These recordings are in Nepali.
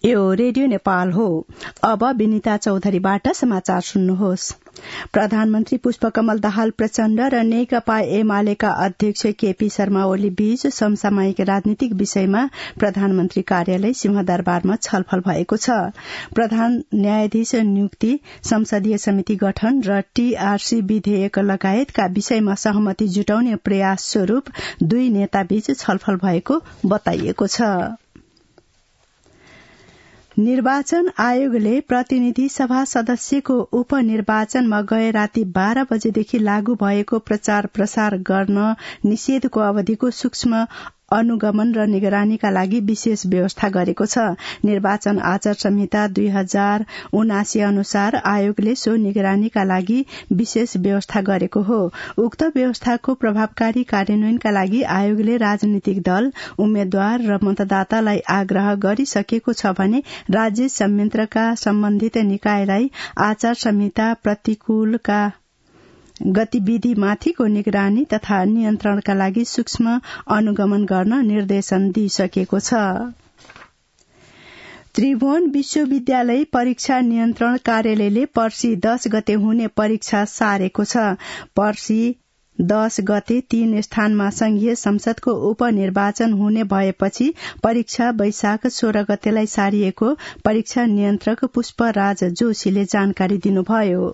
यो रेडियो नेपाल हो। अब विनिता चौधरीबाट समाचार सुन्नुहोस्। प्रधानमन्त्री पुष्पकमल दाहाल प्रचण्ड र नेकपा एमालेका अध्यक्ष केपी शर्मा ओली बीच समसामयिक राजनीतिक विषयमा प्रधानमन्त्री कार्यालय सिंहदरबारमा छलफल भएको छ। प्रधान न्यायाधीश नियुक्ति, संसदीय समिति गठन र टीआरसी विधेयक लगायतका विषयमा सहमति जुटाउने प्रयास स्वरूप दुई नेताबीच छलफल भएको बताइएको छ। निर्वाचन आयोगले प्रतिनिधि सभा सदस्यको उपनिर्वाचनमा गए राति 12 बजेदेखि लागू भएको प्रचार प्रसार गर्न निषेधको अवधिको सूक्ष्म अनुगमन र निगरानीका लागि विशेष व्यवस्था गरेको छ। निर्वाचन आचार संहिता 2079 अनुसार आयोगले सो निगरानीका लागि विशेष व्यवस्था गरेको हो। उक्त व्यवस्थाको प्रभावकारी कार्यान्वयनका लागि आयोगले राजनीतिक दल, उम्मेद्वार र मतदातालाई आग्रह गरिसकेको छ भने राज्य संयन्त्रका सम्बन्धित निकायलाई आचार संहिता प्रतिकूलका गतिविधिमाथिको निगरानी तथा नियन्त्रणका लागि सूक्ष्म अनुगमन गर्न निर्देशन दिइसकेको छ। त्रिभुवन विश्वविद्यालय परीक्षा नियन्त्रण कार्यालयले पर्सि 10 गते हुने परीक्षा सारेको छ। पर्सि 10 गते 3 स्थानमा संघीय संसदको उपनिर्वाचन हुने भएपछि परीक्षा वैशाख 16 गतेलाई सारिएको परीक्षा नियन्त्रक पुष्पराज जोशीले जानकारी दिनुभयो।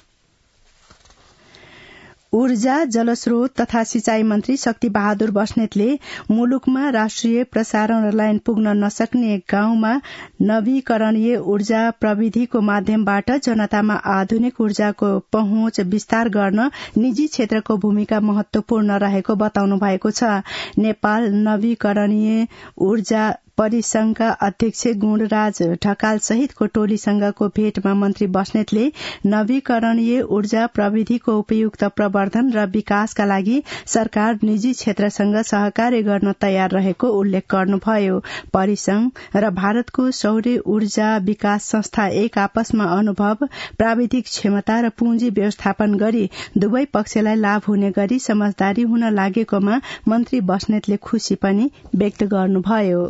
ऊर्जा, जलस्रोत तथा सिंचाई मन्त्री शक्ति बहादुर बस्नेतले मुलुकमा राष्ट्रिय प्रसारण लाइन पुग्न नसक्ने गाउँमा नवीकरणीय ऊर्जा प्रविधिको माध्यमबाट जनतामा आधुनिक ऊर्जाको पहुँच विस्तार गर्न निजी क्षेत्रको भूमिका महत्वपूर्ण रहेको बताउनु भएको छ। नेपाल नवीकरणीय ऊर्जा परिसंघका अध्यक्ष गुणराज ढकाल सहितको टोलीसँगको भेटमा मन्त्री बस्नेतले नवीकरणीय ऊर्जा प्रविधिको उपयुक्त प्रवर्धन र विकासका लागि सरकार निजी क्षेत्रसँग सहकार्य गर्न तयार रहेको उल्लेख गर्नुभयो। परिसंघ र भारतको सौर ऊर्जा विकास संस्था एक आपसमा अनुभव, प्राविधिक क्षमता र पुँजी व्यवस्थापन गरी दुवै पक्षलाई लाभ हुने गरी समझदारी हुन लागेकोमा मन्त्री बस्नेतले खुशी पनि व्यक्त गर्नुभयो।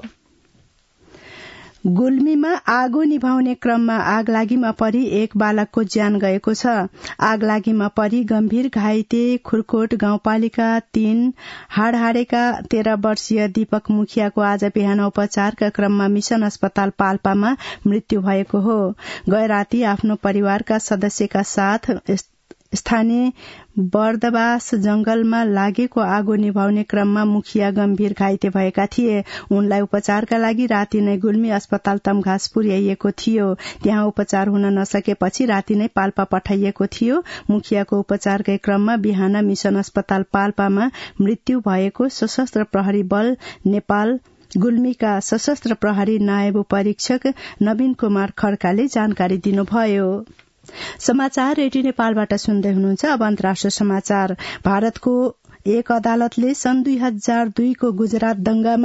गुल्मीमा आगो निभाउने क्रममा आगलागीमा परि एक बालकको ज्यान गएको छ। आगलागीमा परि गम्भीर घाइते खुरकोट गाउँपालिका 3 हाडहाडेका 13 वर्षीय दीपक मुखियाको आज बिहान उपचारका क्रममा मिशन अस्पताल पाल्पामा मृत्यु भएको हो। गए राति आफ्नो परिवारका सदस्यका साथ स्थानीय बर्दबास जंगलमा लागेको आगो निभाउने क्रममा मुखिया गम्भीर घाइते भएका थिए। उनलाई उपचारका लागि राति नै गुल्मी अस्पताल तमघास पुर्याइएको थियो। त्यहाँ उपचार हुन नसकेपछि राति नै पाल्पा पठाइएको थियो। मुखियाको उपचारकै क्रममा बिहान मिशन अस्पताल पाल्पामा मृत्यु भएको सशस्त्र प्रहरी बल नेपाल गुल्मीका सशस्त्र प्रहरी नायब परीक्षक नवीन कुमार खड्काले जानकारी दिनुभयो। समाचार रेडियो नेपालबाट सुन्दै हुनुहुन्छ। अब अन्तर्राष्ट्रिय समाचार। भारतको एक अदालतले सन् 2002 को गुजरात दंगामा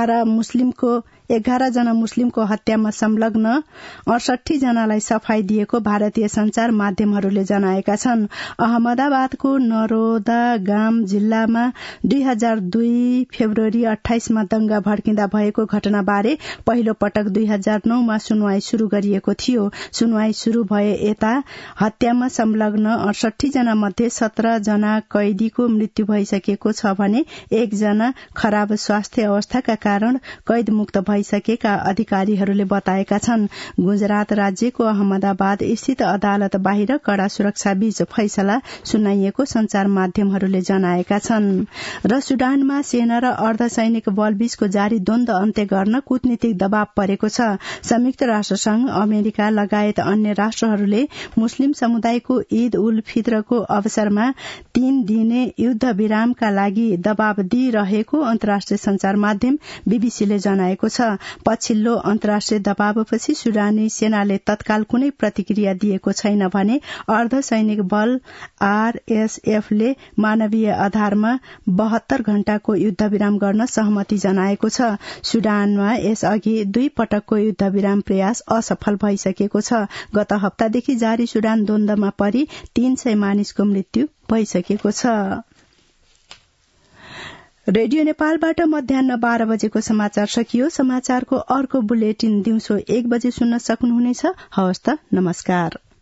11 जना मुस्लिमको हत्यामा संलग्न 68 जनालाई सफाई दिएको भारतीय संचार माध्यमहरूले जनाएका छन्। अहमदाबादको नरोदा गाम जिल्लामा 2002 फेब्रुअरी 28 मा दंगा भड्किँदा भएको घटनाबारे पहिलो पटक 2009 मा सुनवाई शुरू गरिएको थियो। सुनवाई शुरू भए यता हत्यामा संलग्न 68 जना मध्ये 17 जना कैदीको मृत्यु भइसकेको छ भने 1 जना खराब स्वास्थ्य अवस्थाका कारण कैद मुक्त भइसकेका अधिकारीहरूले बताएका छन्। गुजरात राज्यको अहमदाबाद स्थित अदालत बाहिर कड़ा सुरक्षा बीच फैसला सुनाइएको संचार माध्यमहरूले जनाएका छन्। र सुडानमा सेना र अर्धसैनिक बल बीचको जारी द्वन्द अन्त्य गर्न कूटनीतिक दबाव परेको छ। संयुक्त राष्ट्र संघ, अमेरिका लगायत अन्य राष्ट्रहरूले मुस्लिम समुदायको ईद उल फित्रको अवसरमा 3 दिने युद्ध विरामका लागि दबाव दिइरहेको अन्तर्राष्ट्रिय संचार माध्यम बीबीसीले जनाएको छ। पछिल्लो अन्तर्राष्ट्रिय दबावपछि सुडानी सेनाले तत्काल कुनै प्रतिक्रिया दिएको छैन भने अर्धसैनिक बल आरएसएफले मानवीय आधारमा 72 घण्टाको युद्ध विराम गर्न सहमति जनाएको छ। सुडानमा यसअघि 2 पटकको युद्ध विराम प्रयास असफल भइसकेको छ। गत हप्तादेखि जारी सुडान द्वन्द्वमा परि 300 मानिसको मृत्यु भइसकेको छ। रेडियो नेपालबाट मध्याह्न 12 बजेको समाचार सकियो। समाचारको अर्को बुलेटिन दिउँसो 1 बजे सुन्न सक्नुहुनेछ। हवस् त, नमस्कार।